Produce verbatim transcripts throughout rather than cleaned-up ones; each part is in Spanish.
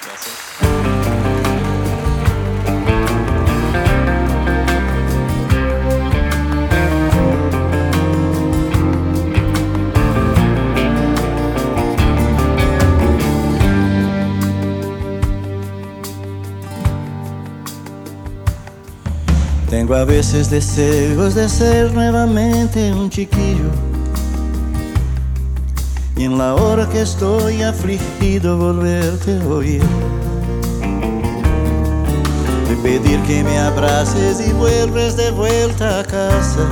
Tengo a veces deseos de ser nuevamente un chiquillo, y en la hora que estoy afligido volverte a oír, de pedir que me abraces y vuelves de vuelta a casa,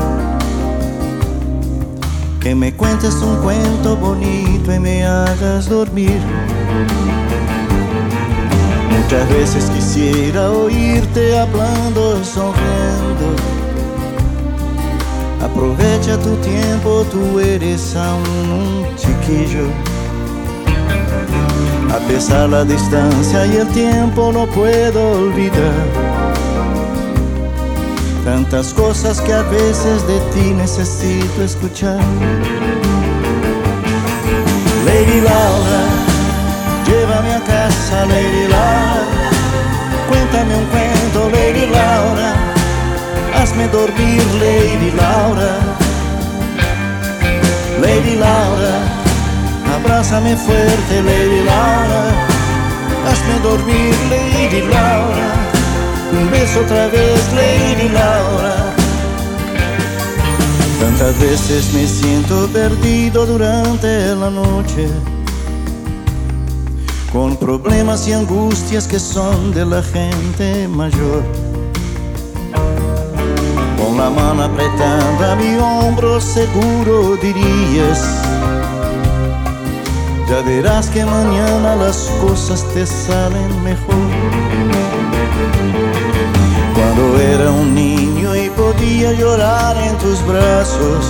que me cuentes un cuento bonito y me hagas dormir. Muchas veces quisiera oírte hablando, sonriendo. Aprovecha tu tiempo, tú eres aún un chiquillo. A pesar de la distancia y el tiempo no puedo olvidar tantas cosas que a veces de ti necesito escuchar. Lady Laura, llévame a casa, Lady Laura. Cuéntame un cuento, Lady Laura. Hazme dormir, Lady Laura. Lady Laura, abrázame fuerte, Lady Laura. Hazme dormir, Lady Laura. Un beso otra vez, Lady Laura. Tantas veces me siento perdido durante la noche, con problemas y angustias que son de la gente mayor. Con la mano apretada a mi hombro seguro dirías: ya verás que mañana las cosas te salen mejor. Cuando era un niño y podía llorar en tus brazos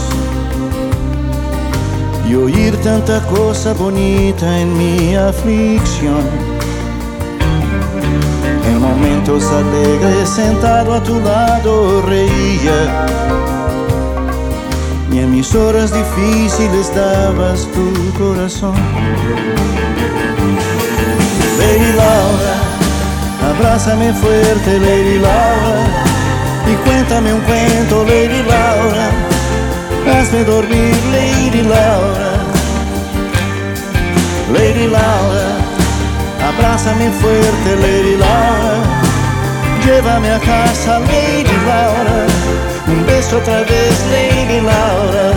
y oír tanta cosa bonita en mi aflicción, en momentos alegres sentado a tu lado reía, y en mis horas difíciles dabas tu corazón. Lady Laura, abrázame fuerte, Lady Laura, y cuéntame un cuento, Lady Laura. Hazme dormir, Lady Laura. Lady Laura, abrázame fuerte, Lady Laura. Llévame a casa, Lady Laura. Un beso otra vez, Lady Laura.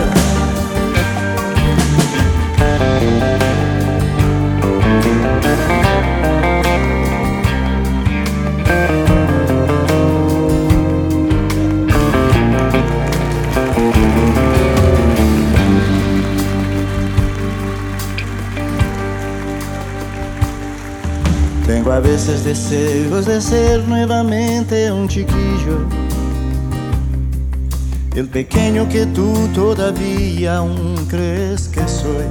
Tengo a veces deseos de ser nuevamente un chiquillo, el pequeño que tú todavía aún crees que soy.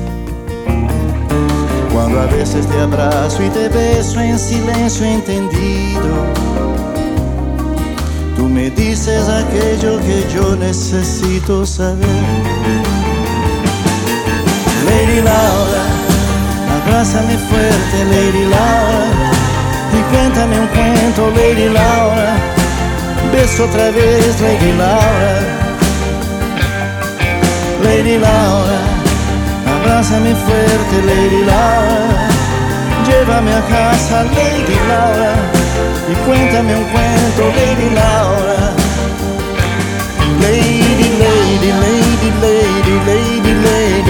Cuando a veces te abrazo y te beso en silencio entendido, tú me dices aquello que yo necesito saber. Lady Laura, abrázame fuerte, Lady Laura, y cuéntame un cuento, Lady Laura. Beso otra vez, Lady Laura. Lady Laura, abrázame fuerte, Lady Laura. Llévame a casa, Lady Laura, y cuéntame un cuento, Lady Laura. Lady, lady, lady, lady, lady, lady.